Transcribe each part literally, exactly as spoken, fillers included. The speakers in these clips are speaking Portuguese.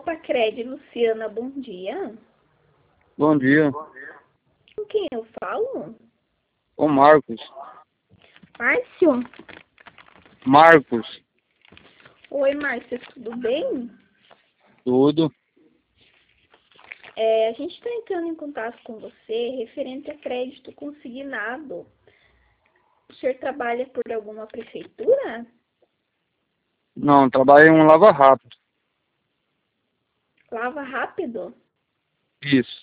Pacred, Luciana, bom dia. Bom dia. Com quem eu falo? Ô Marcos. Márcio? Marcos. Oi, Márcio, tudo bem? Tudo. É, a gente está entrando em contato com você referente a crédito consignado. O senhor trabalha por alguma prefeitura? Não, trabalhei em um Lava Rápido. Lava Rápido? Isso.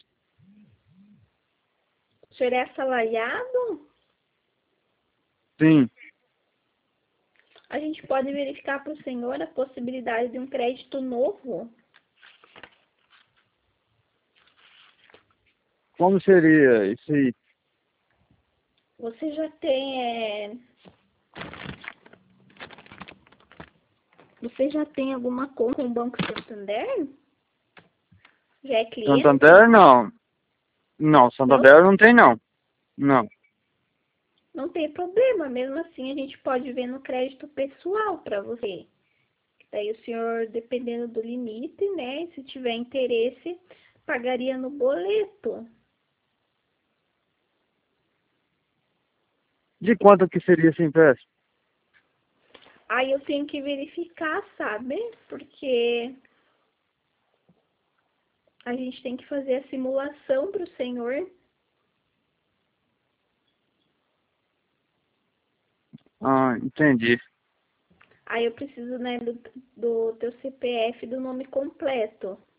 O senhor é assalariado? Sim. A gente pode verificar para o senhor a possibilidade de um crédito novo? Como seria isso aí? Você já tem... É... Você já tem alguma conta com o Banco Santander? Já é cliente? Santander, não. Não, Santander Não? não tem, não. Não. Não tem problema, mesmo assim a gente pode ver no crédito pessoal para você. Daí o senhor, dependendo do limite, né, se tiver interesse, pagaria no boleto. De quanto que seria esse empréstimo? Aí eu tenho que verificar, sabe? Porque a gente tem que fazer a simulação para o senhor. Ah, entendi. Aí eu preciso, né, do, do teu C P F e do nome completo.